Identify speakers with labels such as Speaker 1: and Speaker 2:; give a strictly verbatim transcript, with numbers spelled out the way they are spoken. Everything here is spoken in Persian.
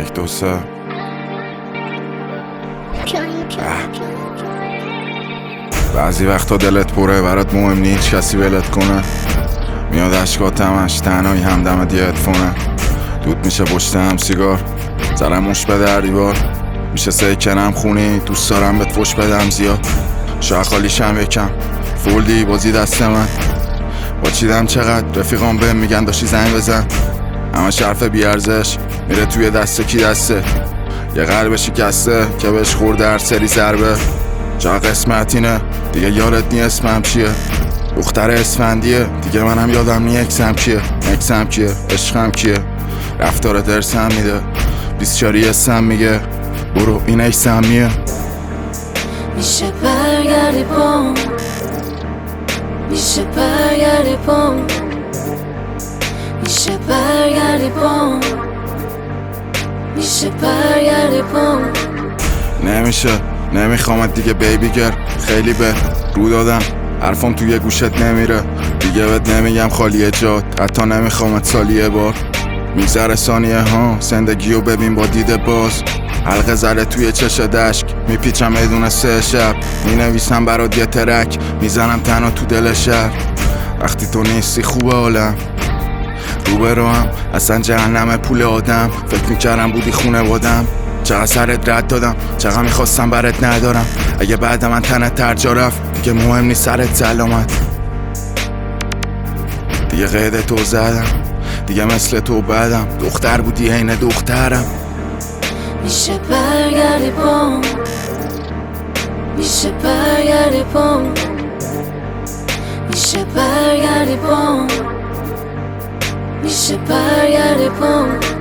Speaker 1: یک دو سه بعضی وقتا دلت پره برات مهم نیست کسی ولت کنه، میاد اشکات همش تنهایی همدمت یه هدفونه، دود میشه پشتم سیگار زرم مش به در دیوار، میشه سکنم خونی دوست دارم بهت فش بدم زیاد، شاید خالیشم یکم فولدی بازی دست من با چیدم چقدر رفیقام بهم میگن داشتی زنگ بزن، همه حرف بیارزش میره توی دست کی دسته، یه قلب شکسته که بهش خورده هر سری ضربه، جا قسمت اینه دیگه یادت نی اسمم چیه، دختر اسفندیه دیگه منم یادم نی اکسم کیه، اکسم کیه عشقم کیه، رفتار درسم میده بیسچاری اسم میگه برو این ایسم میه.
Speaker 2: میشه برگردی پام، میشه برگردی پام، میشه برگردی پام، میشه برگردی پام.
Speaker 1: نمیشه نمیخوامت دیگه بیبی گر، خیلی به رو دادم حرفم توی گوشت نمیره دیگه، بهت نمیگم خالیه جات حتی نمیخوامت سالیه بار، میگذره ثانیه ها زندگیو ببین با دید باز، حلقه زره توی چش دشک میپیچم بدون سه شب، مینویسم برات یه ترک میزنم تنها تو دل شهر، وقتی تو نیستی خوبه عالم روبرو هم اصلا جهنم پول آدم، فکر میکردم بودی خونه بادم، چقدر سرت رد دادم چقدر میخواستم برات ندارم، اگه بعد من تنت ترجا رفت دیگه مهم نیست سرت سلامت، دیگه قید تو زدم دیگه مثل تو بدم، دختر بودی عین دخترم.
Speaker 2: میشه برگردی پام، میشه برگردی پام، میشه برگردی پام، میشه برگردی پام.